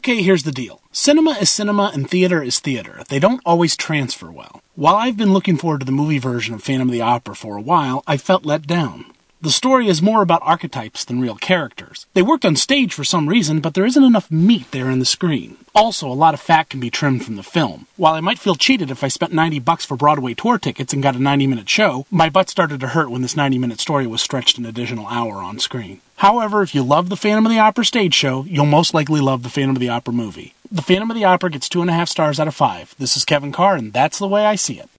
Okay, here's the deal. Cinema is cinema and theater is theater. They don't always transfer well. While I've been looking forward to the movie version of Phantom of the Opera for a while, I felt let down. The story is more about archetypes than real characters. They worked on stage for some reason, but there isn't enough meat there on the screen. Also, a lot of fat can be trimmed from the film. While I might feel cheated if I spent $90 for Broadway tour tickets and got a 90-minute show, my butt started to hurt when this 90-minute story was stretched an additional hour on screen. However, if you love the Phantom of the Opera stage show, you'll most likely love the Phantom of the Opera movie. The Phantom of the Opera gets 2.5 stars out of 5. This is Kevin Carr, and that's the way I see it.